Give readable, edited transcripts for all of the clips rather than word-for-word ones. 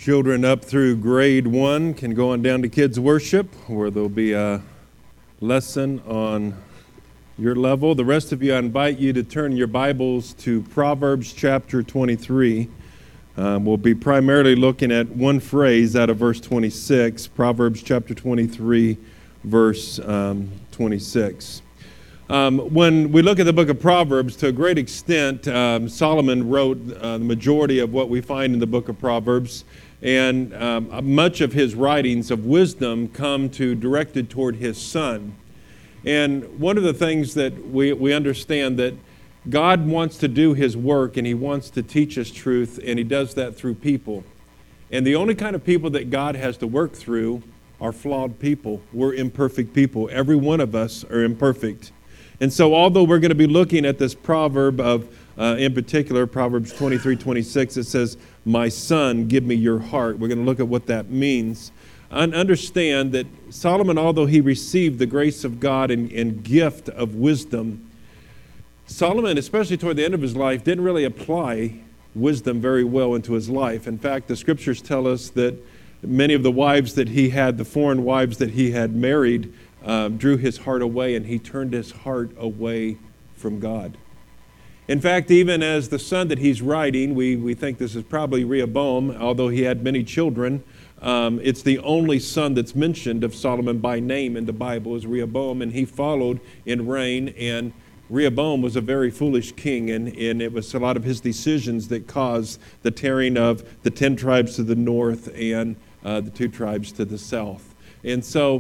Children up through grade 1 can go on down to kids worship, where there'll be a lesson on your level. The rest of you, I invite you to turn your Bibles to Proverbs chapter 23. We'll be primarily looking at one phrase out of verse 26, Proverbs chapter 23, verse 26. When we look at the book of Proverbs, to a great extent, Solomon wrote the majority of what we find in the book of Proverbs. And much of his writings of wisdom come directed toward his son. And one of the things that we understand that God wants to do his work and he wants to teach us truth, and he does that through people. And the only kind of people that God has to work through are flawed people. We're imperfect people. Every one of us are imperfect. And so although we're going to be looking at this proverb of, in particular, Proverbs 23:26, it says, "My son, give me your heart." We're going to look at what that means. And understand that Solomon, although he received the grace of God and gift of wisdom, Solomon, especially toward the end of his life, didn't really apply wisdom very well into his life. In fact, the scriptures tell us that many of the wives that he had, the foreign wives that he had married, drew his heart away, and he turned his heart away from God. In fact, even as the son that he's writing, we think this is probably Rehoboam, although he had many children. It's the only son that's mentioned of Solomon by name in the Bible is Rehoboam, and he followed in reign. And Rehoboam was a very foolish king, and it was a lot of his decisions that caused the tearing of the 10 tribes to the north and the 2 tribes to the south. And so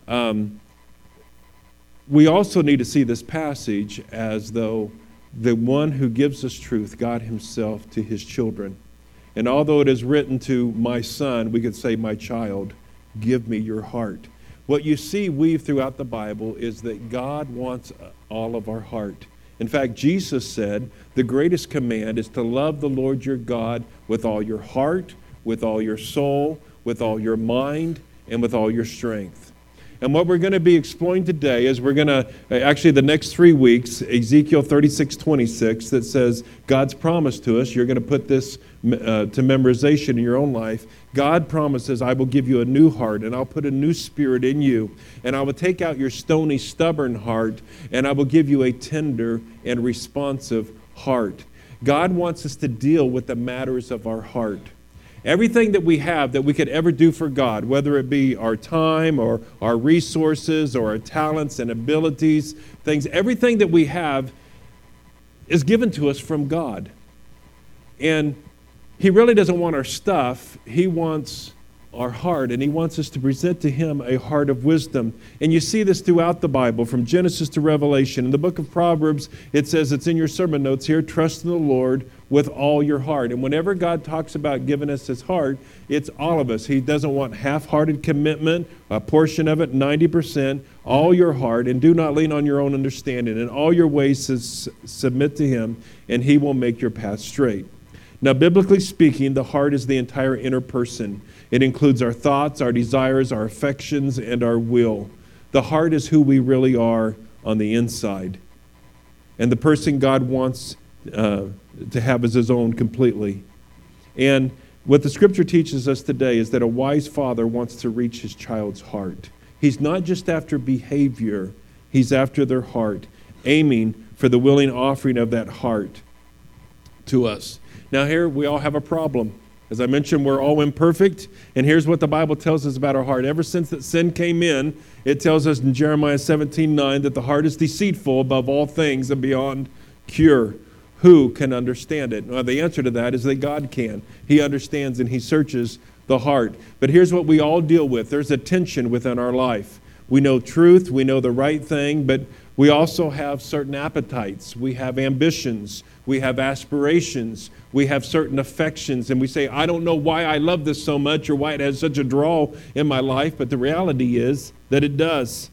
we also need to see this passage as though the one who gives us truth, God himself, to his children. And although it is written to my son, we could say, my child, give me your heart. What you see weave throughout the Bible is that God wants all of our heart. In fact, Jesus said the greatest command is to love the Lord your God with all your heart, with all your soul, with all your mind, and with all your strength. And what we're going to be exploring today is we're going to, actually the next 3 weeks, Ezekiel 36:26, that says God's promise to us, you're going to put this to memorization in your own life. God promises, I will give you a new heart, and I'll put a new spirit in you, and I will take out your stony, stubborn heart, and I will give you a tender and responsive heart. God wants us to deal with the matters of our heart. Everything that we have that we could ever do for God, whether it be our time or our resources or our talents and abilities, everything that we have is given to us from God. And he really doesn't want our stuff. He wants our heart, and he wants us to present to him a heart of wisdom. And you see this throughout the Bible, from Genesis to Revelation. In the book of Proverbs, it says, it's in your sermon notes here, trust in the Lord with all your heart. And whenever God talks about giving us his heart, it's all of us. He doesn't want half-hearted commitment, a portion of it, 90%, all your heart, and do not lean on your own understanding. In all your ways submit to him, and he will make your path straight. Now, biblically speaking, the heart is the entire inner person. It includes our thoughts, our desires, our affections, and our will. The heart is who we really are on the inside. And the person God wants to have as his own completely. And what the scripture teaches us today is that a wise father wants to reach his child's heart. He's not just after behavior, he's after their heart, aiming for the willing offering of that heart to us. Now here we all have a problem. As I mentioned, we're all imperfect, and here's what the Bible tells us about our heart. Ever since that sin came in, it tells us in Jeremiah 17:9 that the heart is deceitful above all things and beyond cure. Who can understand it? Well, the answer to that is that God can. He understands and he searches the heart. But here's what we all deal with. There's a tension within our life. We know truth, we know the right thing, but we also have certain appetites. We have ambitions. We have aspirations. We have certain affections. And we say, I don't know why I love this so much or why it has such a draw in my life, but the reality is that it does.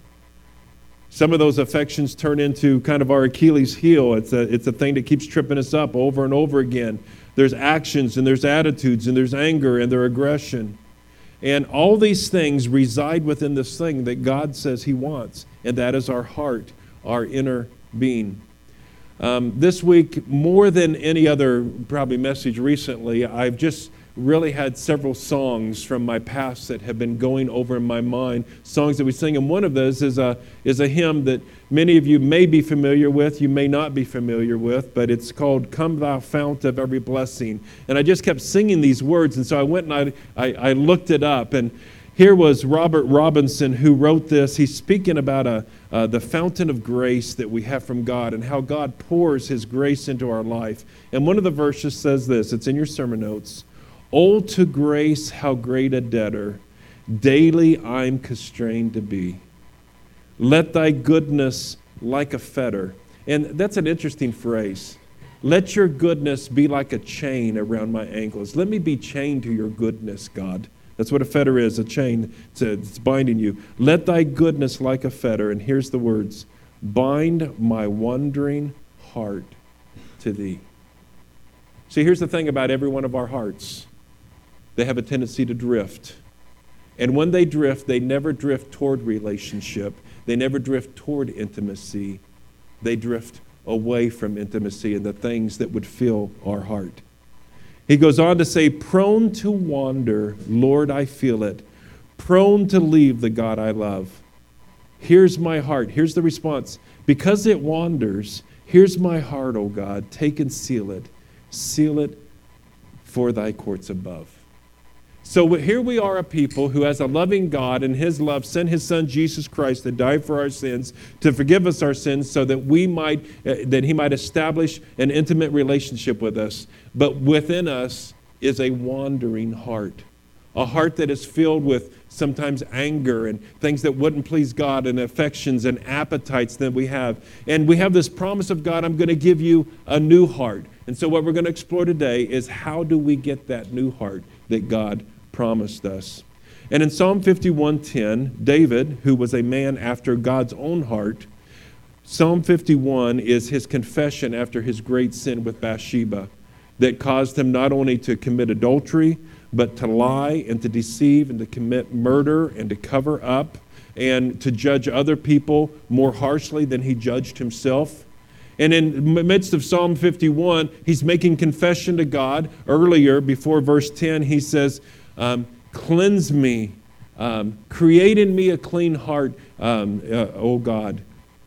Some of those affections turn into kind of our Achilles heel. It's a thing that keeps tripping us up over and over again. There's actions and there's attitudes and there's anger and there's aggression. And all these things reside within this thing that God says he wants, and that is our heart, our inner being. This week, more than any other probably message recently, I've just really had several songs from my past that have been going over in my mind, songs that we sing. And one of those is a hymn that many of you may be familiar with, you may not be familiar with, but it's called Come Thou Fount of Every Blessing. And I just kept singing these words, and so I went and I looked it up. And here was Robert Robinson who wrote this. He's speaking about the fountain of grace that we have from God and how God pours His grace into our life. And one of the verses says this, it's in your sermon notes, "Oh, to grace, how great a debtor, daily I'm constrained to be. Let thy goodness like a fetter." And that's an interesting phrase. Let your goodness be like a chain around my ankles. Let me be chained to your goodness, God. That's what a fetter is, a chain. It's binding you. Let thy goodness like a fetter, and here's the words, bind my wandering heart to thee. See, here's the thing about every one of our hearts. They have a tendency to drift. And when they drift, they never drift toward relationship. They never drift toward intimacy. They drift away from intimacy and the things that would fill our heart. He goes on to say, prone to wander, Lord, I feel it. Prone to leave the God I love. Here's my heart. Here's the response. Because it wanders, here's my heart, O God. Take and seal it. Seal it for thy courts above. So here we are, a people who, as a loving God in His love, sent His Son Jesus Christ to die for our sins, to forgive us our sins, so that He might establish an intimate relationship with us. But within us is a wandering heart, a heart that is filled with sometimes anger and things that wouldn't please God, and affections and appetites that we have. And we have this promise of God, I'm going to give you a new heart. And so what we're going to explore today is, how do we get that new heart that God promised us? And in Psalm 51:10, David, who was a man after God's own heart, Psalm 51 is his confession after his great sin with Bathsheba that caused him not only to commit adultery, but to lie and to deceive and to commit murder and to cover up and to judge other people more harshly than he judged himself. And in the midst of Psalm 51, he's making confession to God. Earlier, before verse 10, he says, cleanse me, create in me a clean heart, O God,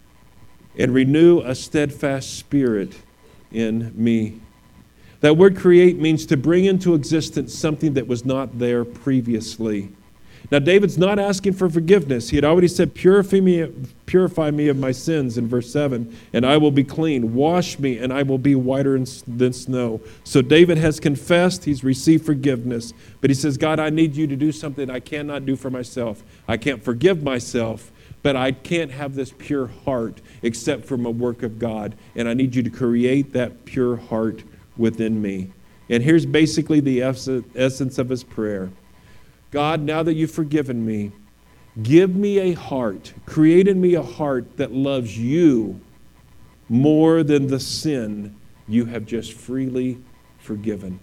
and renew a steadfast spirit in me. That word create means to bring into existence something that was not there previously. Now, David's not asking for forgiveness. He had already said, purify me of my sins in verse 7, and I will be clean. Wash me, and I will be whiter than snow. So David has confessed. He's received forgiveness. But he says, God, I need you to do something I cannot do for myself. I can't forgive myself, but I can't have this pure heart except from a work of God. And I need you to create that pure heart within me. And here's basically the essence of his prayer. God, now that you've forgiven me, give me a heart, create in me a heart that loves you more than the sin you have just freely forgiven.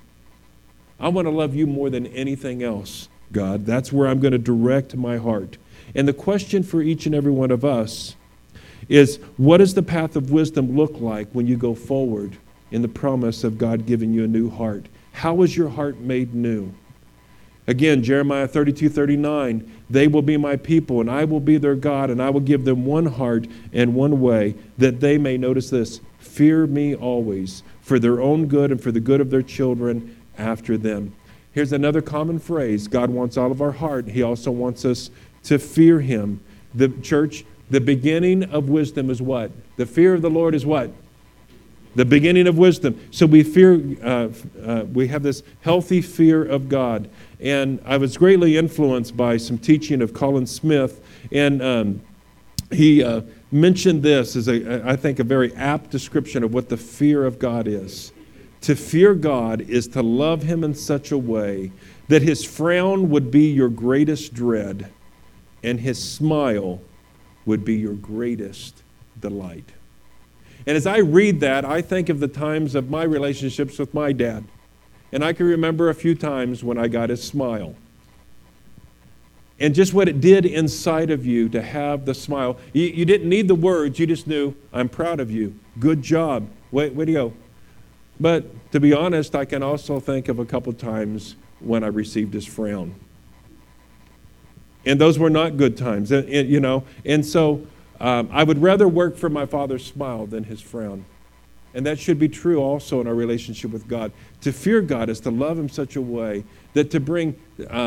I want to love you more than anything else, God. That's where I'm going to direct my heart. And the question for each and every one of us is, what does the path of wisdom look like when you go forward in the promise of God giving you a new heart? How is your heart made new? Again, Jeremiah 32:39, they will be my people, and I will be their God, and I will give them one heart and one way, that they may, notice this, fear me always, for their own good and for the good of their children after them. Here's another common phrase. God wants all of our heart. He also wants us to fear Him. The church, the beginning of wisdom is what? The fear of the Lord is what? The beginning of wisdom. So we fear. We have this healthy fear of God. And I was greatly influenced by some teaching of Colin Smith, and he mentioned this as I think a very apt description of what the fear of God is. To fear God is to love Him in such a way that His frown would be your greatest dread, and His smile would be your greatest delight. And as I read that, I think of the times of my relationships with my dad. And I can remember a few times when I got his smile. And just what it did inside of you to have the smile. You didn't need the words, you just knew, I'm proud of you. Good job. Way to go. But to be honest, I can also think of a couple times when I received his frown. And those were not good times, you know. And so I would rather work for my Father's smile than his frown. And that should be true also in our relationship with God. To fear God is to love him such a way that to bring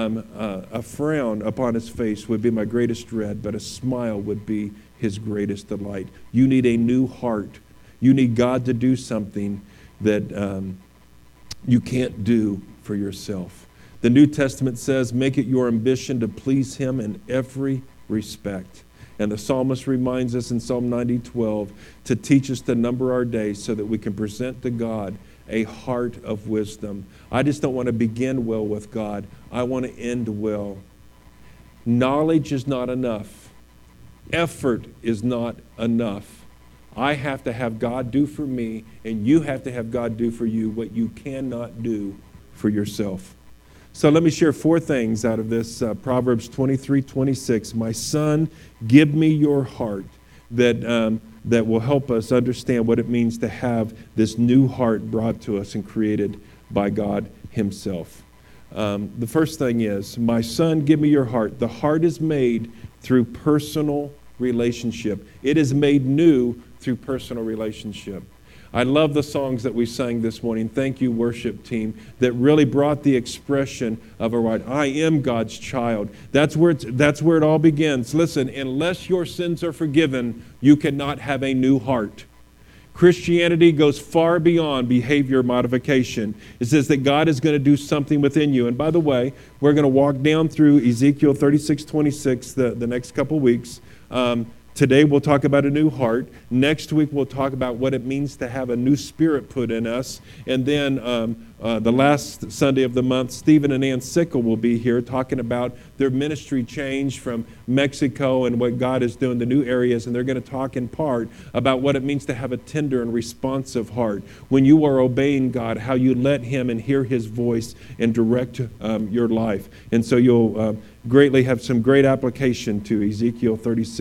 a frown upon his face would be my greatest dread, but a smile would be his greatest delight. You need a new heart. You need God to do something that you can't do for yourself. The New Testament says, make it your ambition to please him in every respect. And the psalmist reminds us in Psalm 90:12 to teach us to number our days so that we can present to God a heart of wisdom. I just don't want to begin well with God. I want to end well. Knowledge is not enough. Effort is not enough. I have to have God do for me, and you have to have God do for you what you cannot do for yourself. So let me share 4 things out of this Proverbs 23:26. My son, give me your heart, that will help us understand what it means to have this new heart brought to us and created by God himself. The first thing is, my son, give me your heart. The heart is made through personal relationship. It is made new through personal relationship. I love the songs that we sang this morning. Thank you, worship team, that really brought the expression of a right. I am God's child. That's where it all begins. Listen, unless your sins are forgiven, you cannot have a new heart. Christianity goes far beyond behavior modification. It says that God is going to do something within you. And by the way, we're going to walk down through Ezekiel 36:26 the next couple weeks. Today we'll talk about a new heart. Next week we'll talk about what it means to have a new spirit put in us. And then the last Sunday of the month, Stephen and Ann Sickle will be here talking about their ministry change from Mexico and what God is doing, the new areas. And they're going to talk in part about what it means to have a tender and responsive heart. When you are obeying God, how you let him and hear his voice and direct your life. And so you'll greatly have some great application to Ezekiel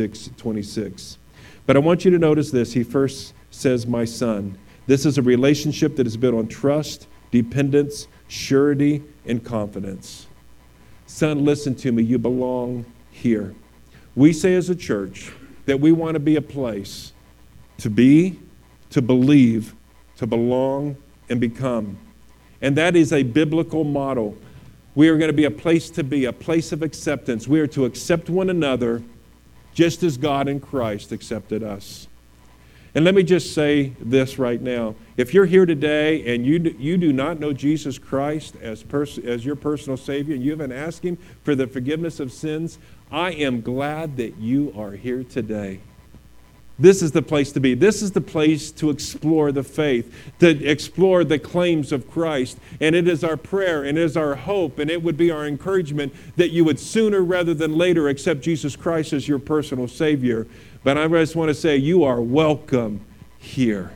36:26. But I want you to notice this. He first says, my son. This is a relationship that is built on trust, dependence, surety, and confidence. Son, listen to me. You belong here. We say as a church that we want to be a place to be, to believe, to belong, and become. And that is a biblical model. We are going to be a place to be, a place of acceptance. We are to accept one another just as God in Christ accepted us. And let me just say this right now. If you're here today and you do not know Jesus Christ as your personal Savior, and you haven't asked him for the forgiveness of sins, I am glad that you are here today. This is the place to be. This is the place to explore the faith, to explore the claims of Christ. And it is our prayer and it is our hope and it would be our encouragement that you would sooner rather than later accept Jesus Christ as your personal Savior. But I just want to say you are welcome here.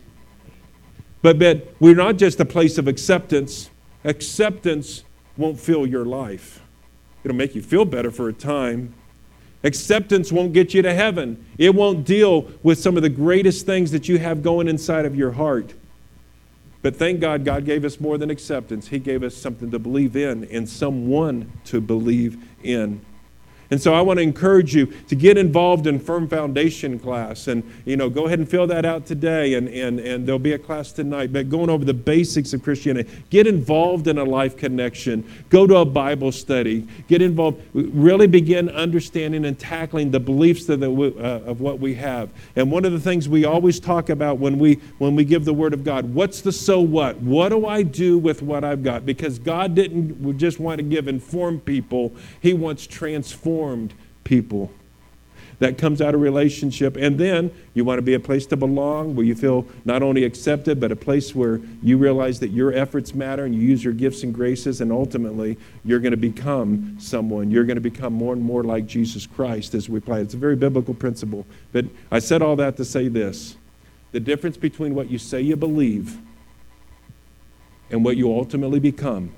But we're not just a place of acceptance. Acceptance won't fill your life. It'll make you feel better for a time. Acceptance won't get you to heaven. It won't deal with some of the greatest things that you have going inside of your heart. But thank God, God gave us more than acceptance. He gave us something to believe in and someone to believe in. And so I want to encourage you to get involved in Firm Foundation class. And, go ahead and fill that out today. And there'll be a class tonight. But going over the basics of Christianity. Get involved in a life connection. Go to a Bible study. Get involved. Really begin understanding and tackling the beliefs of what we have. And one of the things we always talk about when we give the Word of God, what's the so what? What do I do with what I've got? Because God didn't just want to give informed people. He wants transformed people. That comes out of relationship. And then you want to be a place to belong, where you feel not only accepted, but a place where you realize that your efforts matter and you use your gifts and graces, and ultimately you're going to become someone. You're going to become more and more like Jesus Christ as we apply it. It's a very biblical principle. But I said all that to say this. The difference between what you say you believe and what you ultimately become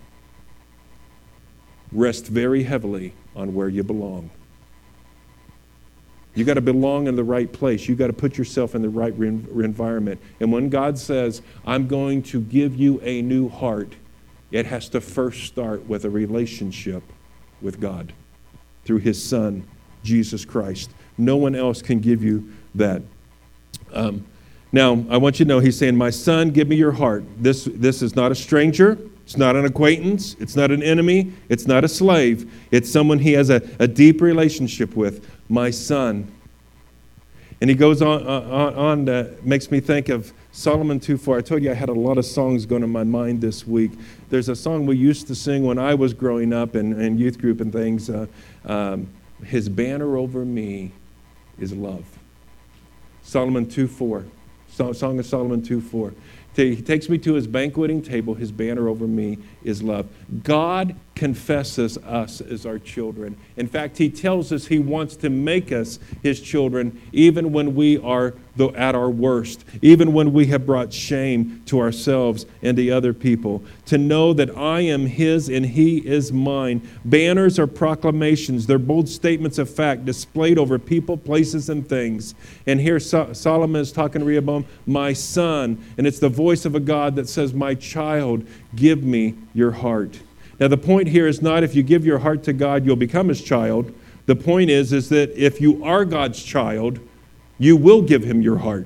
rests very heavily on where you belong. You got to belong in the right place. You got to put yourself in the right environment. And when God says, I'm going to give you a new heart, it has to first start with a relationship with God through his Son, Jesus Christ. No one else can give you that. Now, I want you to know, he's saying, my son, give me your heart. This is not a stranger. It's not an acquaintance. It's not an enemy. It's not a slave. It's someone he has a deep relationship with. My son. And he goes on makes me think of Solomon 2:4. I told you I had a lot of songs going in my mind this week. There's a song we used to sing when I was growing up in youth group and things. His banner over me is love. Solomon 2:4. Song of Solomon 2:4. He takes me to his banqueting table. His banner over me is love. God confesses us as our children. In fact, he tells us he wants to make us his children even when we are at our worst, even when we have brought shame to ourselves and to other people. To know that I am his and he is mine. Banners are proclamations. They're bold statements of fact displayed over people, places, and things. And here Solomon is talking to Rehoboam, my son. And it's the voice of a God that says, my child, give me your heart. Now, the point here is not if you give your heart to God, you'll become his child. The point is that if you are God's child, you will give him your heart.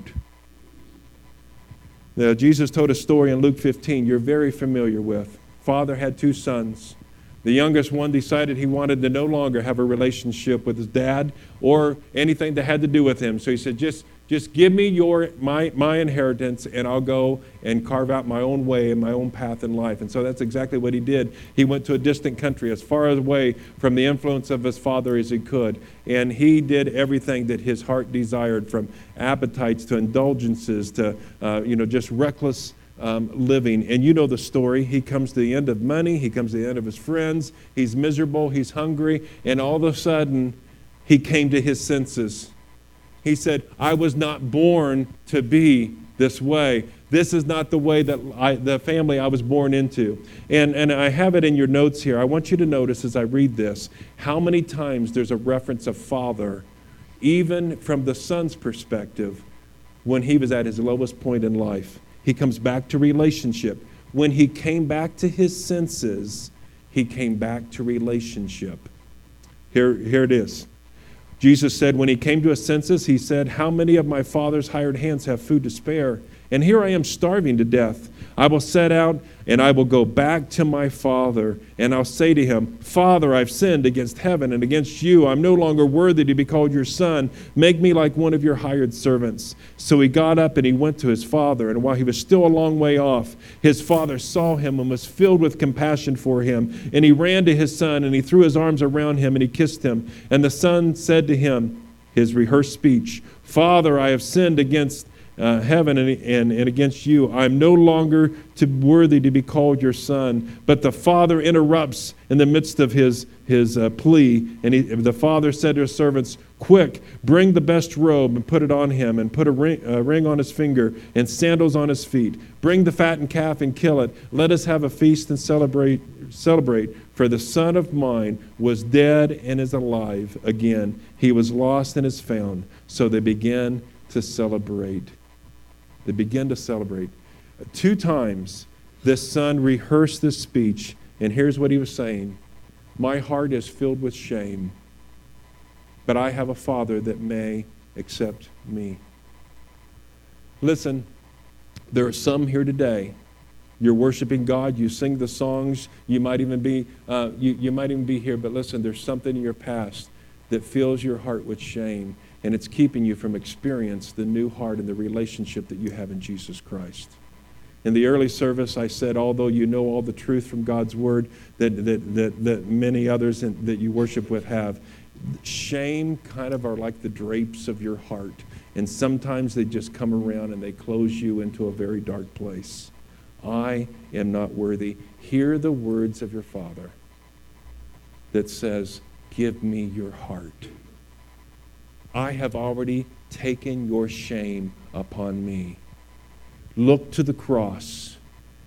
Now, Jesus told a story in Luke 15 you're very familiar with. Father had two sons. The youngest one decided he wanted to no longer have a relationship with his dad or anything that had to do with him. So he said, just give me my inheritance, and I'll go and carve out my own way and my own path in life. And so that's exactly what he did. He went to a distant country, as far away from the influence of his father as he could. And he did everything that his heart desired, from appetites to indulgences to just reckless living. And you know the story. He comes to the end of money. He comes to the end of his friends. He's miserable. He's hungry. And all of a sudden, he came to his senses. He said, I was not born to be this way. This is not the way that the family I was born into. And I have it in your notes here. I want you to notice as I read this, how many times there's a reference of father, even from the son's perspective, when he was at his lowest point in life. He comes back to relationship. When he came back to his senses, he came back to relationship. Here it is. Jesus said when he came to his senses, he said, how many of my father's hired hands have food to spare? And here I am starving to death. I will set out and I will go back to my father, and I'll say to him, Father, I've sinned against heaven and against you. I'm no longer worthy to be called your son. Make me like one of your hired servants. So he got up and he went to his father. And while he was still a long way off, his father saw him and was filled with compassion for him. And he ran to his son and he threw his arms around him and he kissed him. And the son said to him, his rehearsed speech, Father, I have sinned against heaven and against you. I'm no longer worthy to be called your son. But the father interrupts in the midst of his plea. And the father said to his servants, quick, bring the best robe and put it on him, and put a ring on his finger and sandals on his feet. Bring the fattened calf and kill it. Let us have a feast and celebrate. For the son of mine was dead and is alive again. He was lost and is found. So they began to celebrate. They begin to celebrate. 2 times this son rehearsed this speech, and here's what he was saying. My heart is filled with shame, but I have a father that may accept me. Listen, there are some here today. You're worshiping God. You sing the songs. You might even be here. But listen, there's something in your past that fills your heart with shame, and it's keeping you from experiencing the new heart and the relationship that you have in Jesus Christ. In the early service, I said, although you know all the truth from God's Word that many others that you worship with have, shame kind of are like the drapes of your heart, and sometimes they just come around and they close you into a very dark place. I am not worthy. Hear the words of your Father that says, give me your heart. I have already taken your shame upon me. Look to the cross.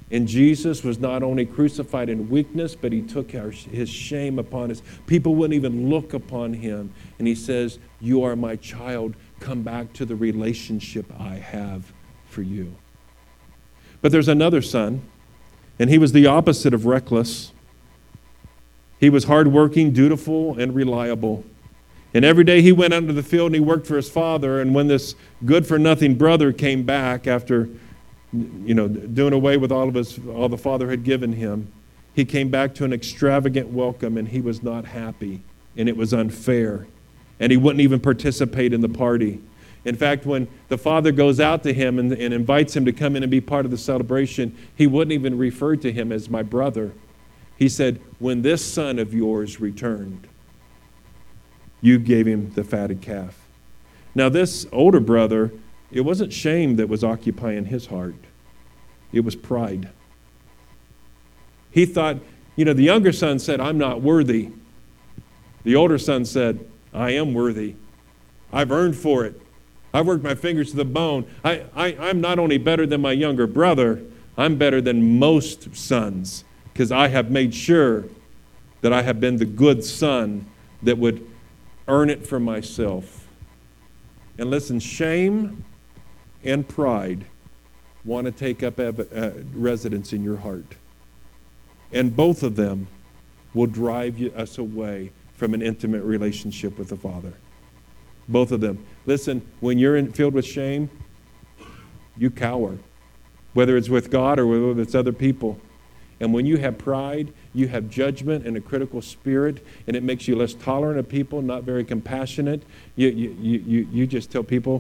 And Jesus was not only crucified in weakness, but he took his shame upon us. People wouldn't even look upon him. And he says, you are my child. Come back to the relationship I have for you. But there's another son, and he was the opposite of reckless. He was hardworking, dutiful, and reliable. And every day he went out into the field and he worked for his father. And when this good-for-nothing brother came back after, doing away with all the father had given him, he came back to an extravagant welcome, and he was not happy, and it was unfair. And he wouldn't even participate in the party. In fact, when the father goes out to him and invites him to come in and be part of the celebration, he wouldn't even refer to him as my brother. He said, when this son of yours returned, you gave him the fatted calf. Now this older brother, it wasn't shame that was occupying his heart. It was pride. He thought, the younger son said, I'm not worthy. The older son said, I am worthy. I've earned for it. I've worked my fingers to the bone. I'm not only better than my younger brother, I'm better than most sons, because I have made sure that I have been the good son that would earn it for myself. And listen, shame and pride want to take up residence in your heart. And both of them will drive us away from an intimate relationship with the Father. Both of them. Listen, when you're filled with shame, you cower, whether it's with God or whether it's other people. And when you have pride, you have judgment and a critical spirit, and it makes you less tolerant of people, not very compassionate. You just tell people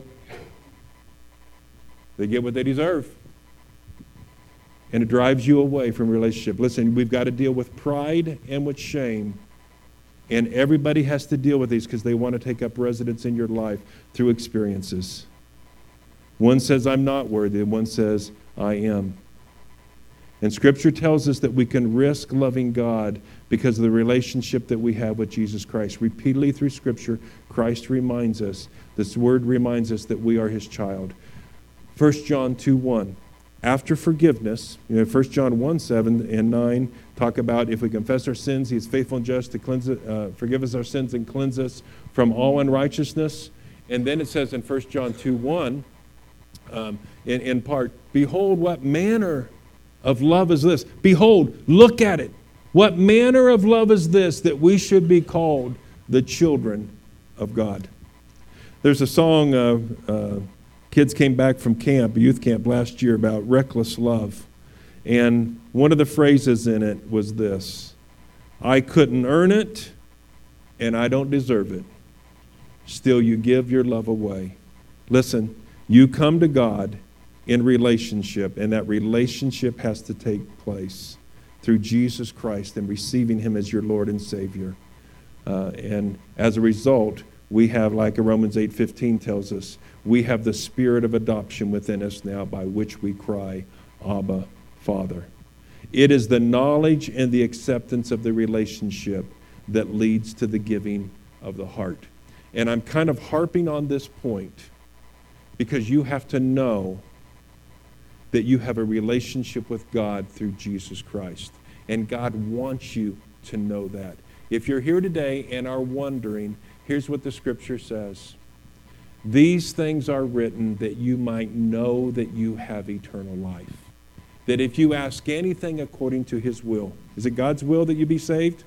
they get what they deserve. And it drives you away from relationship. Listen, we've got to deal with pride and with shame. And everybody has to deal with these because they want to take up residence in your life through experiences. One says, I'm not worthy, and one says, I am. And Scripture tells us that we can risk loving God because of the relationship that we have with Jesus Christ. Repeatedly through Scripture, Christ reminds us, this word reminds us that we are his child. 1 John 2:1. After forgiveness, 1 John 1:7 and 9 talk about if we confess our sins, he is faithful and just to forgive us our sins and cleanse us from all unrighteousness. And then it says in 1 John 2:1, in part, behold, what manner of love is this? Behold, look at it. What manner of love is this, that we should be called the children of God? There's a song, kids came back from youth camp last year, about reckless love. And one of the phrases in it was this: I couldn't earn it, and I don't deserve it. Still you give your love away. Listen, you come to God in relationship, and that relationship has to take place through Jesus Christ and receiving him as your Lord and Savior. And as a result, we have, like Romans 8:15 tells us, we have the spirit of adoption within us now, by which we cry, Abba, Father. It is the knowledge and the acceptance of the relationship that leads to the giving of the heart. And I'm kind of harping on this point because you have to know that you have a relationship with God through Jesus Christ. And God wants you to know that. If you're here today and are wondering, here's what the Scripture says. These things are written that you might know that you have eternal life. That if you ask anything according to his will. Is it God's will that you be saved?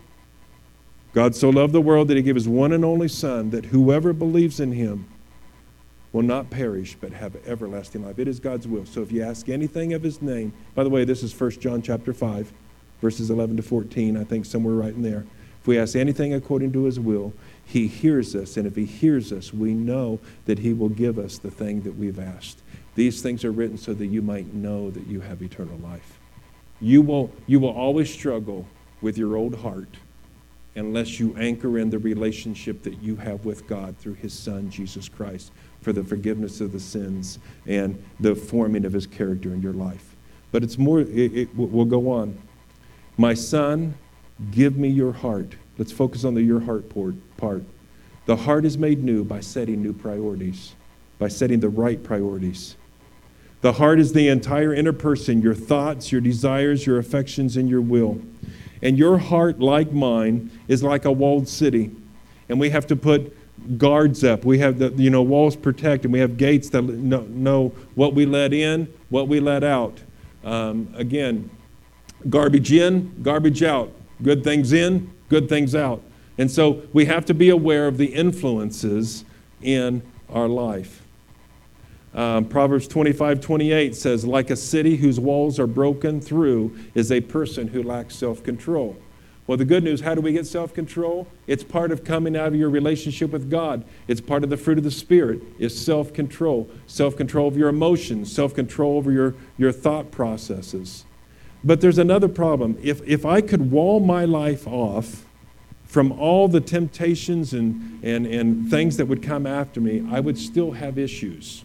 God so loved the world that he gave his one and only Son, that whoever believes in him will not perish but have everlasting life. It is God's will. So if you ask anything of his name, by the way, this is 1 John chapter 5, verses 11 to 14, I think somewhere right in there. If we ask anything according to his will, he hears us. And if he hears us, we know that he will give us the thing that we've asked. These things are written so that you might know that you have eternal life. You will always struggle with your old heart unless you anchor in the relationship that you have with God through his Son, Jesus Christ, for the forgiveness of the sins and the forming of his character in your life. But it's more, we'll go on. My son, give me your heart. Let's focus on the your heart part. The heart is made new by setting new priorities, by setting the right priorities. The heart is the entire inner person, your thoughts, your desires, your affections, and your will. And your heart, like mine, is like a walled city. And we have to put guards up. We have the walls protect, and we have gates that know what we let in, what we let out. Again, garbage in, garbage out. Good things in, good things out. And so we have to be aware of the influences in our life. Proverbs 25:28 says, like a city whose walls are broken through is a person who lacks self-control. Well, the good news, how do we get self-control? It's part of coming out of your relationship with God. It's part of the fruit of the Spirit, is self-control. Self-control of your emotions, self-control over your thought processes. But there's another problem. If I could wall my life off from all the temptations and things that would come after me, I would still have issues.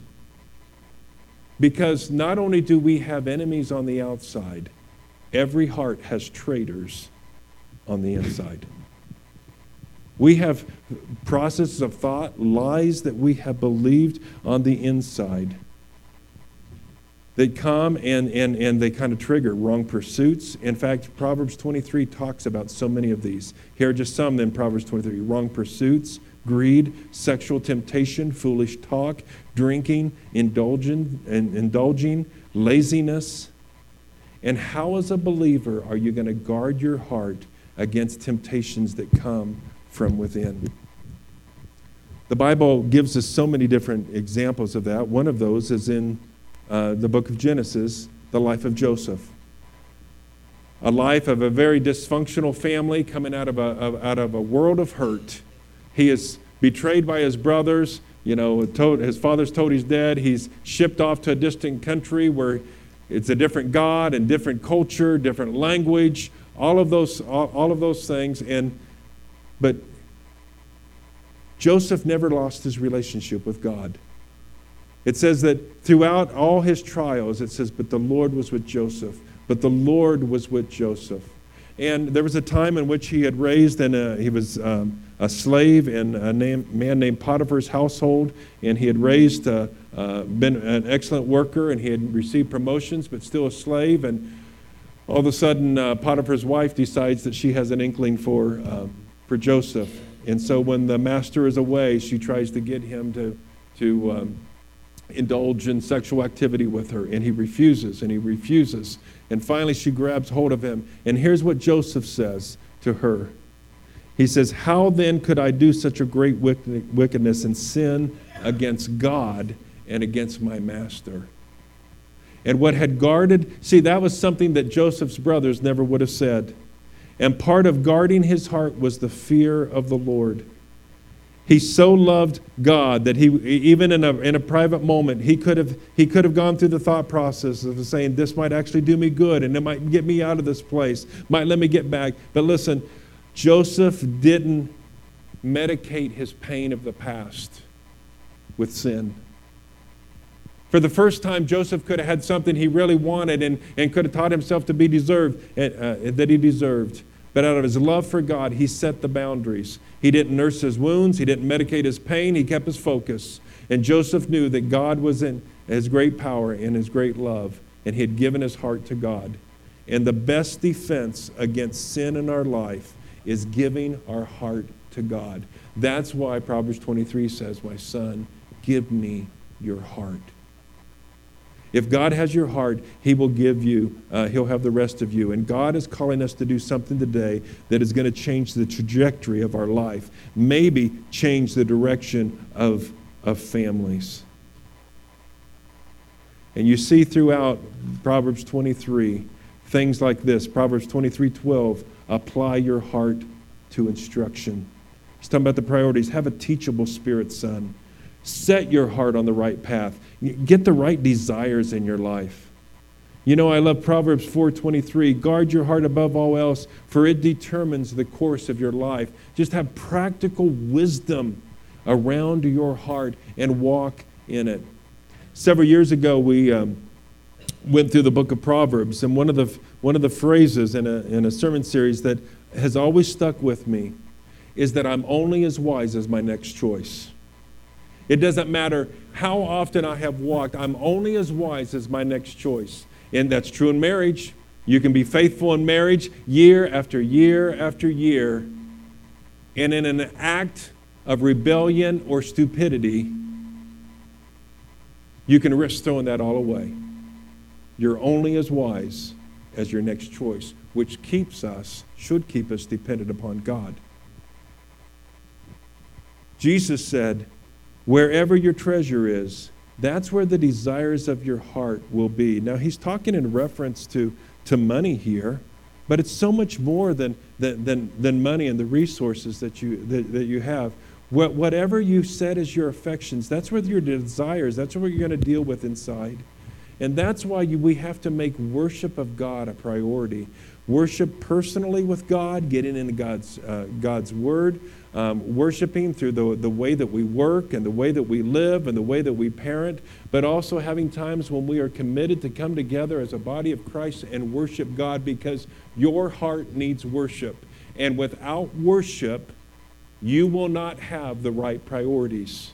Because not only do we have enemies on the outside, every heart has traitors on the inside. We have processes of thought, lies that we have believed on the inside. They come and they kind of trigger wrong pursuits. In fact, Proverbs 23 talks about so many of these. Here are just some in Proverbs 23. Wrong pursuits, greed, sexual temptation, foolish talk, drinking, indulging, laziness. And how, as a believer, are you going to guard your heart against temptations that come from within? The Bible gives us so many different examples of that. One of those is in the book of Genesis, the life of Joseph. A life of a very dysfunctional family coming out of a world of hurt. He is betrayed by his brothers. His father's told he's dead. He's shipped off to a distant country where it's a different God and different culture, different language, all of those things. But Joseph never lost his relationship with God. It says that throughout all his trials, it says, but the Lord was with Joseph. But the Lord was with Joseph. And there was a time in which he had raised, and he was a slave in a man named Potiphar's household, and he had raised, been an excellent worker, and he had received promotions, but still a slave. And all of a sudden, Potiphar's wife decides that she has an inkling for Joseph. And so when the master is away, she tries to get him to indulge in sexual activity with her, and he refuses, and he refuses. And finally she grabs hold of him. And here's what Joseph says to her. He says, how then could I do such a great wickedness and sin against God and against my master? And what had guarded, that was something that Joseph's brothers never would have said. And part of guarding his heart was the fear of the Lord. He so loved God that he, even in a private moment, he could have gone through the thought process of saying, this might actually do me good, and it might get me out of this place, might let me get back. But listen, Joseph didn't medicate his pain of the past with sin. For the first time, Joseph could have had something he really wanted and could have taught himself to be that he deserved. But out of his love for God, he set the boundaries. He didn't nurse his wounds. He didn't medicate his pain. He kept his focus. And Joseph knew that God was in his great power and his great love, and he had given his heart to God. And the best defense against sin in our life is giving our heart to God. That's why Proverbs 23 says, my son, give me your heart. If God has your heart, he will give you, he'll have the rest of you. And God is calling us to do something today that is going to change the trajectory of our life, maybe change the direction of families. And you see throughout Proverbs 23, things like this. Proverbs 23:12, apply your heart to instruction. He's talking about the priorities. Have a teachable spirit, son. Set your heart on the right path. Get the right desires in your life. I love Proverbs 4:23. Guard your heart above all else, for it determines the course of your life. Just have practical wisdom around your heart and walk in it. Several years ago, we went through the book of Proverbs, and one of the phrases in a sermon series that has always stuck with me is that I'm only as wise as my next choice. It doesn't matter how often I have walked. I'm only as wise as my next choice. And that's true in marriage. You can be faithful in marriage year after year after year. And in an act of rebellion or stupidity, you can risk throwing that all away. You're only as wise as your next choice, which should keep us dependent upon God. Jesus said, wherever your treasure is, that's where the desires of your heart will be. Now, he's talking in reference to money here, but it's so much more than money and the resources that you have. Whatever you set as your affections, that's where your desires, that's what you're going to deal with inside. And that's why we have to make worship of God a priority. Worship personally with God, getting into God's Word, worshiping through the way that we work and the way that we live and the way that we parent, but also having times when we are committed to come together as a body of Christ and worship God, because your heart needs worship. And without worship, you will not have the right priorities.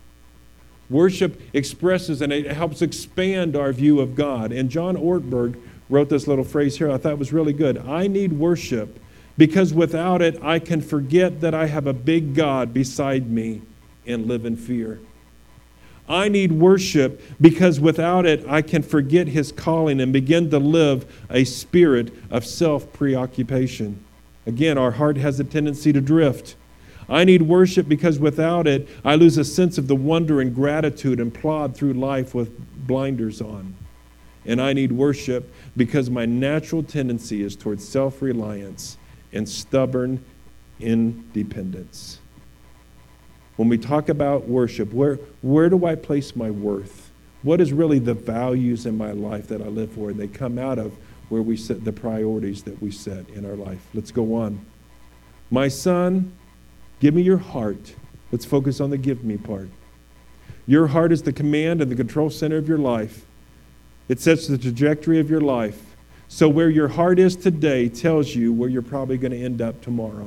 Worship expresses and it helps expand our view of God. And John Ortberg wrote this little phrase here I thought was really good. I need worship because without it, I can forget that I have a big God beside me and live in fear. I need worship because without it, I can forget His calling and begin to live a spirit of self-preoccupation. Again, our heart has a tendency to drift. I need worship because without it, I lose a sense of the wonder and gratitude and plod through life with blinders on. And I need worship because my natural tendency is towards self-reliance and stubborn independence. When we talk about worship, where do I place my worth? What is really the values in my life that I live for? And they come out of where we set the priorities that we set in our life. Let's go on. My son, give me your heart. Let's focus on the give me part. Your heart is the command and the control center of your life. It sets the trajectory of your life. So where your heart is today tells you where you're probably going to end up tomorrow.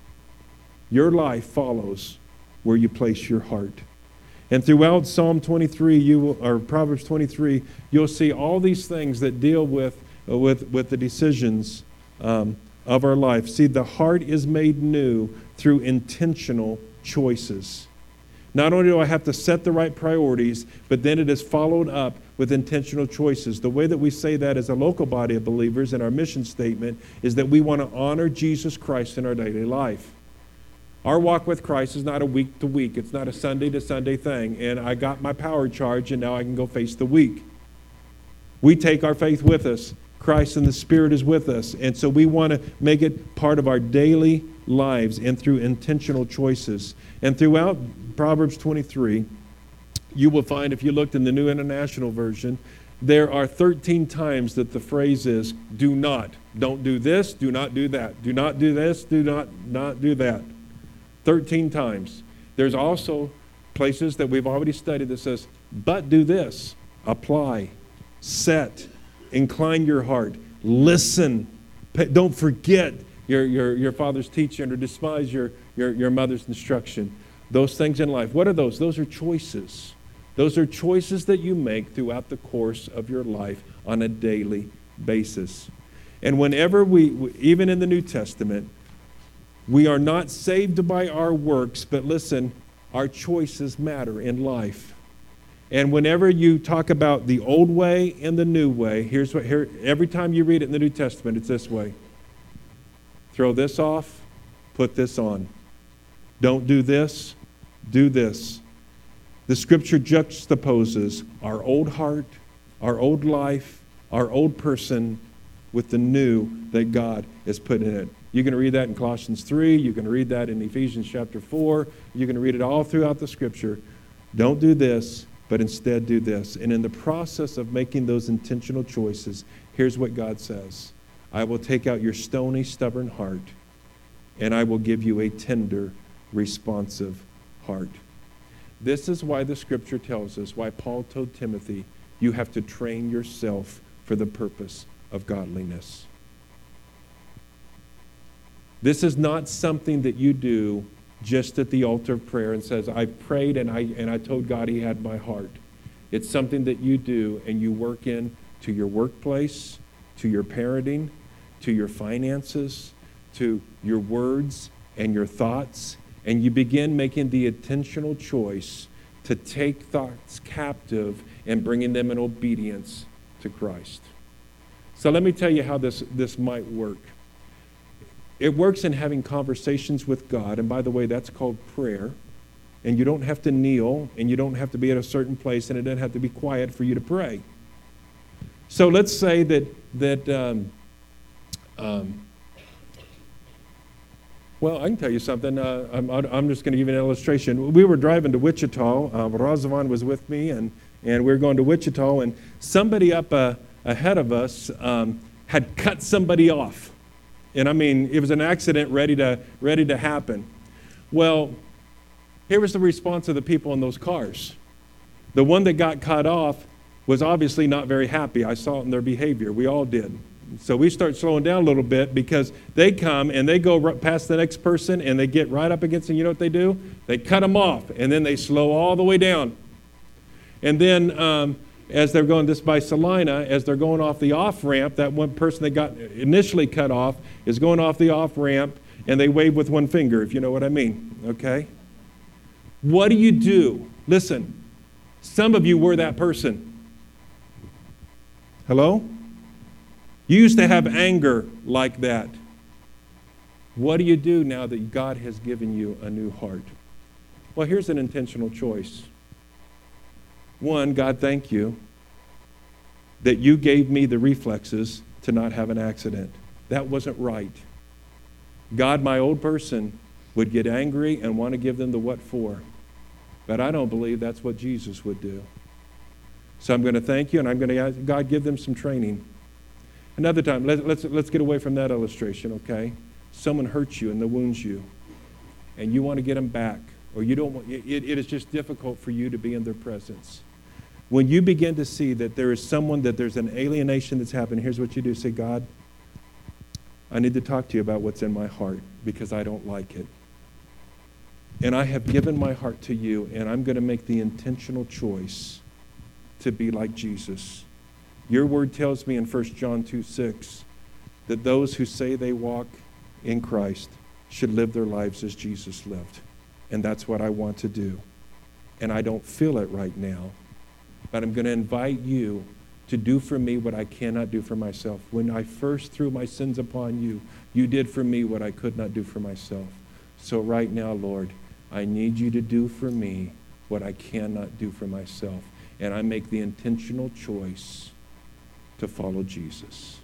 Your life follows where you place your heart. And throughout Psalm 23, or Proverbs 23, you'll see all these things that deal with the decisions of our life. See, the heart is made new through intentional choices. Not only do I have to set the right priorities, but then it is followed up with intentional choices. The way that we say that as a local body of believers in our mission statement is that we want to honor Jesus Christ in our daily life. Our walk with Christ is not a week to week. It's not a Sunday to Sunday thing. And I got my power charge and now I can go face the week. We take our faith with us. Christ and the Spirit is with us. And so we want to make it part of our daily lives and through intentional choices. And throughout Proverbs 23, you will find, if you looked in the New International Version, there are 13 times that the phrase is, do not. Don't do this, do not do that. Do not do this, do not do that. 13 times. There's also places that we've already studied that says, but do this. Apply, set, incline your heart, listen. Don't forget your father's teaching or despise your mother's instruction. Those things in life. What are those? Those are choices. Those are choices that you make throughout the course of your life on a daily basis. And whenever even in the New Testament, we are not saved by our works, but listen, our choices matter in life. And whenever you talk about the old way and the new way, every time you read it in the New Testament, it's this way. Throw this off, put this on. Don't do this, do this. The Scripture juxtaposes our old heart, our old life, our old person with the new that God has put in it. You can read that in Colossians 3. You can read that in Ephesians chapter 4. You can read it all throughout the Scripture. Don't do this, but instead do this. And in the process of making those intentional choices, here's what God says. I will take out your stony, stubborn heart, and I will give you a tender, responsive heart. This is why the Scripture tells us, why Paul told Timothy, you have to train yourself for the purpose of godliness. This is not something that you do just at the altar of prayer and says, I prayed and I told God he had my heart. It's something that you do and you work in to your workplace, to your parenting, to your finances, to your words and your thoughts, and you begin making the intentional choice to take thoughts captive and bringing them in obedience to Christ. So let me tell you how this might work. It works in having conversations with God, and by the way, that's called prayer. And you don't have to kneel, and you don't have to be at a certain place, and it doesn't have to be quiet for you to pray. So let's say well, I can tell you something. I'm just going to give you an illustration. We were driving to Wichita. Razavan was with me, and we were going to Wichita, and somebody up ahead of us had cut somebody off. And I mean, it was an accident ready to happen. Well, here was the response of the people in those cars. The one that got cut off was obviously not very happy. I saw it in their behavior. We all did. So we start slowing down a little bit because they come and they go past the next person and they get right up against them. You know what they do? They cut them off and then they slow all the way down. And then as they're going this by Salina, as they're going off the off-ramp, that one person that got initially cut off is going off the off-ramp and they wave with one finger, if you know what I mean, okay? What do you do? Listen, some of you were that person. Hello? You used to have anger like that. What do you do now that God has given you a new heart? Well, here's an intentional choice. One, God, thank you that you gave me the reflexes to not have an accident. That wasn't right. God, my old person, would get angry and want to give them the what for. But I don't believe that's what Jesus would do. So I'm going to thank you, and I'm going to ask God, give them some training. Another time, let's get away from that illustration, okay? Someone hurts you and they wounds you, and you want to get them back, or you don't want. It is just difficult for you to be in their presence. When you begin to see that there is someone, that there's an alienation that's happened, here's what you do. Say, God, I need to talk to you about what's in my heart because I don't like it. And I have given my heart to you, and I'm going to make the intentional choice to be like Jesus. Your word tells me in 1 John 2:6 that those who say they walk in Christ should live their lives as Jesus lived. And that's what I want to do. And I don't feel it right now. But I'm going to invite you to do for me what I cannot do for myself. When I first threw my sins upon you, you did for me what I could not do for myself. So right now, Lord, I need you to do for me what I cannot do for myself. And I make the intentional choice to follow Jesus.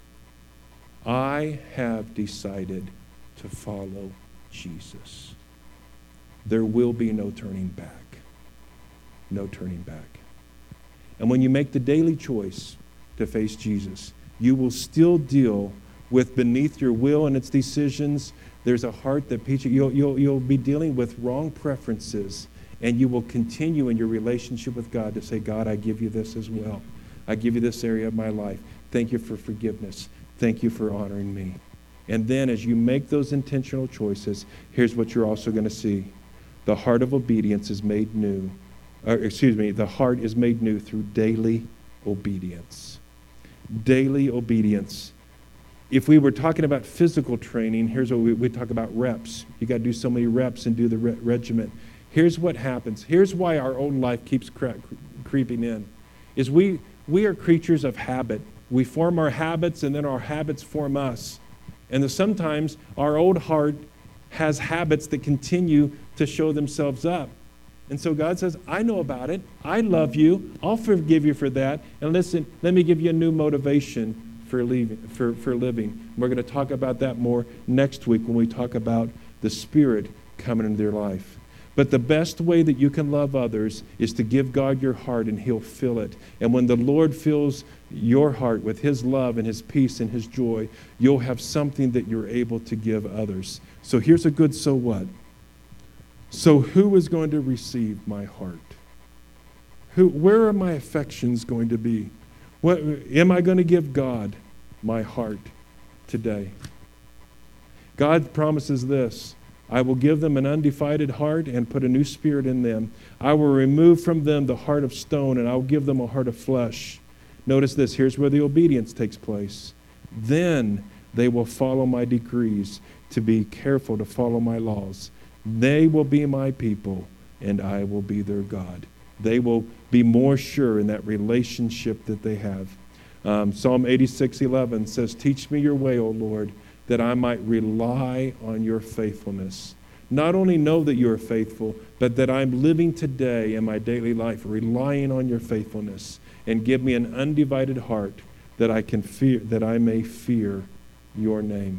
I have decided to follow Jesus. There will be no turning back. No turning back. And when you make the daily choice to face Jesus, you will still deal with beneath your will and its decisions. There's a heart that you'll be dealing with wrong preferences, and you will continue in your relationship with God to say, God, I give you this as well. I give you this area of my life. Thank you for forgiveness. Thank you for honoring me. And then as you make those intentional choices, here's what you're also going to see. The heart of obedience is made new. The heart is made new through daily obedience. Daily obedience. If we were talking about physical training, here's what we talk about reps. You got to do so many reps and do the regiment. Here's what happens. Here's why our own life keeps creeping in. Is we are creatures of habit. We form our habits, and then our habits form us. And sometimes our old heart has habits that continue to show themselves up. And so God says, I know about it. I love you. I'll forgive you for that. And listen, let me give you a new motivation for living. We're going to talk about that more next week when we talk about the Spirit coming into their life. But the best way that you can love others is to give God your heart, and He'll fill it. And when the Lord fills your heart with His love and His peace and His joy, you'll have something that you're able to give others. So here's a good so what. So who is going to receive my heart? Where are my affections going to be? What am I going to give God my heart today? God promises this, I will give them an undivided heart and put a new spirit in them. I will remove from them the heart of stone, and I will give them a heart of flesh. Notice this. Here's where the obedience takes place. Then they will follow my decrees, to be careful to follow my laws. They will be my people, and I will be their God. They will be more sure in that relationship that they have. Psalm 86:11 says, teach me your way, O Lord, that I might rely on your faithfulness. Not only know that you are faithful, but that I'm living today in my daily life relying on your faithfulness. And give me an undivided heart that I may fear your name.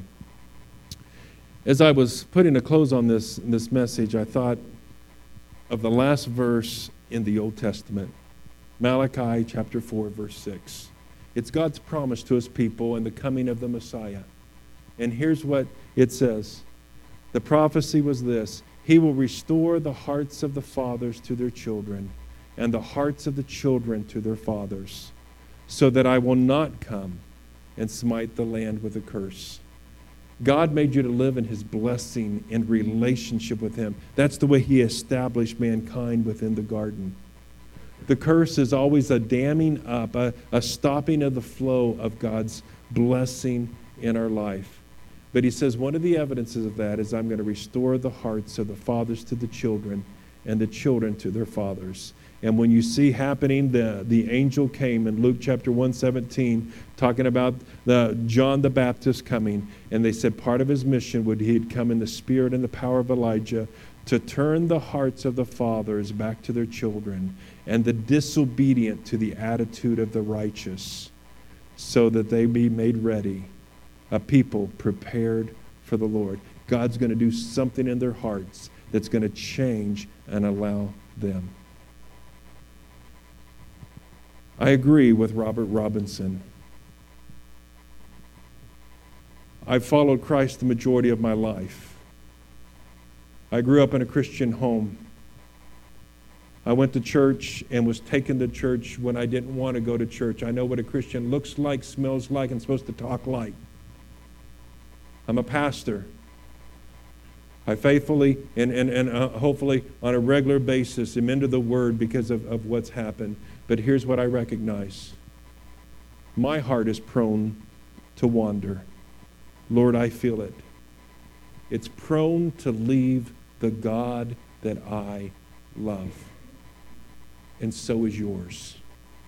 As I was putting a close on this message, I thought of the last verse in the Old Testament, Malachi chapter 4, verse 6. It's God's promise to his people and the coming of the Messiah. And here's what it says. The prophecy was this: he will restore the hearts of the fathers to their children, and the hearts of the children to their fathers, so that I will not come and smite the land with a curse. God made you to live in his blessing and relationship with him. That's the way he established mankind within the garden. The curse is always a damming up, a stopping of the flow of God's blessing in our life. But he says one of the evidences of that is I'm going to restore the hearts of the fathers to the children and the children to their fathers. And when you see happening, the angel came in Luke chapter 1:17, talking about John the Baptist coming. And they said part of his mission would he'd come in the spirit and the power of Elijah to turn the hearts of the fathers back to their children and the disobedient to the attitude of the righteous, so that they be made ready, a people prepared for the Lord. God's going to do something in their hearts that's going to change and allow them. I agree with Robert Robinson. I've followed Christ the majority of my life. I grew up in a Christian home. I went to church and was taken to church when I didn't want to go to church. I know what a Christian looks like, smells like, and supposed to talk like. I'm a pastor. I faithfully and hopefully on a regular basis am into the Word because of what's happened. But here's what I recognize. My heart is prone to wander. Lord, I feel it. It's prone to leave the God that I love. And so is yours.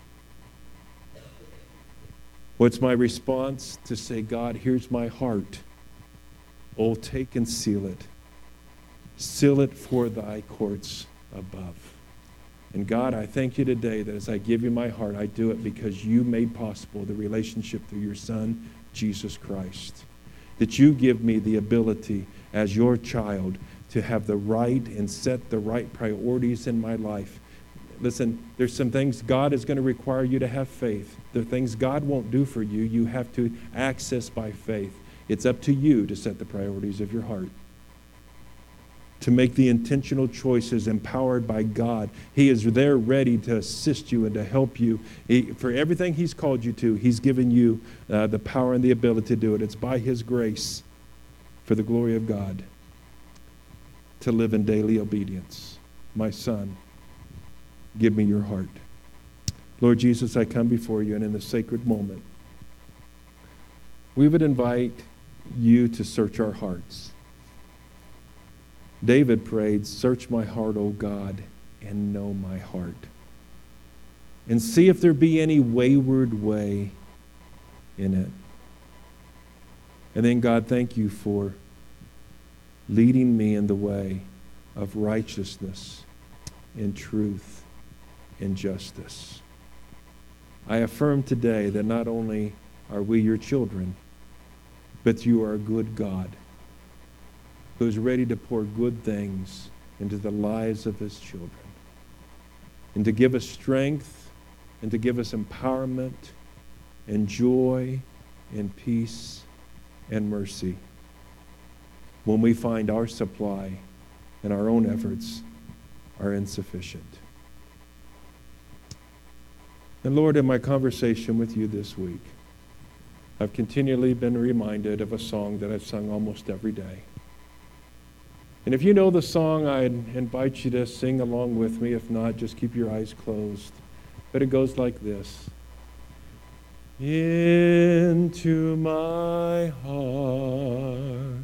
What's my response? To say, God, here's my heart. Oh, take and seal it. Seal it for thy courts above. And God, I thank you today that as I give you my heart, I do it because you made possible the relationship through your Son, Jesus Christ. That you give me the ability as your child to have the right and set the right priorities in my life. Listen, there's some things God is going to require you to have faith. The things God won't do for you, you have to access by faith. It's up to you to set the priorities of your heart, to make the intentional choices empowered by God. He is there ready to assist you and to help you. For everything he's called you to, he's given you the power and the ability to do it. It's by his grace, for the glory of God, to live in daily obedience. My son, give me your heart. Lord Jesus, I come before you, and in the sacred moment, we would invite you to search our hearts. David prayed, search my heart, O God, and know my heart. And see if there be any wayward way in it. And then, God, thank you for leading me in the way of righteousness and truth and justice. I affirm today that not only are we your children, but you are a good God who's ready to pour good things into the lives of his children, and to give us strength, and to give us empowerment, and joy, and peace, and mercy when we find our supply and our own efforts are insufficient. And Lord, in my conversation with you this week, I've continually been reminded of a song that I've sung almost every day. And if you know the song, I invite you to sing along with me. If not, just keep your eyes closed. But it goes like this. Into my heart,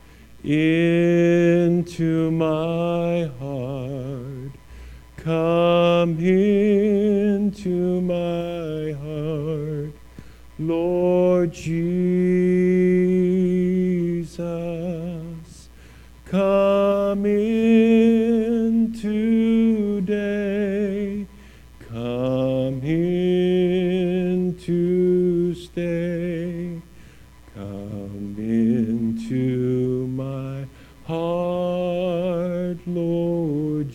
into my heart, come into my heart, Lord Jesus, come in today, come in to stay, come into my heart, Lord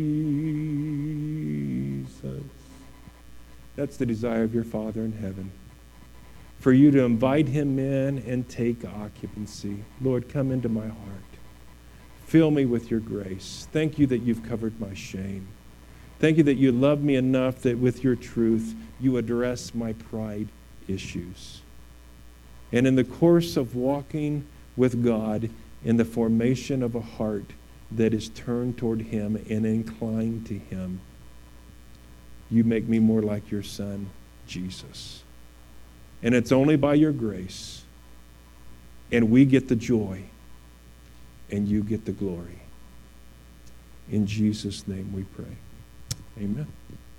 Jesus. That's the desire of your Father in heaven, for you to invite him in and take occupancy. Lord, come into my heart. Fill me with your grace. Thank you that you've covered my shame. Thank you that you love me enough that with your truth you address my pride issues. And in the course of walking with God in the formation of a heart that is turned toward him and inclined to him, you make me more like your Son, Jesus. And it's only by your grace. And we get the joy. And you get the glory. In Jesus' name we pray. Amen.